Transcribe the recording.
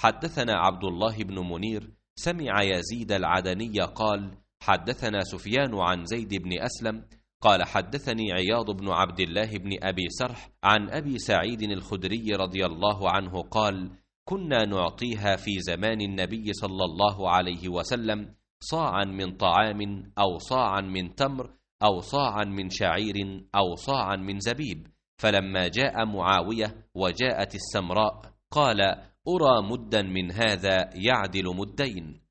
حدثنا عبد الله بن منير سمع يزيد العدني قال حدثنا سفيان عن زيد بن أسلم قال حدثني عياض بن عبد الله بن أبي سرح عن أبي سعيد الخدري رضي الله عنه قال كنا نعطيها في زمان النبي صلى الله عليه وسلم صاعا من طعام أو صاعا من تمر أو صاعا من شعير أو صاعا من زبيب، فلما جاء معاوية وجاءت السمراء قال أرى مدا من هذا يعدل مدين،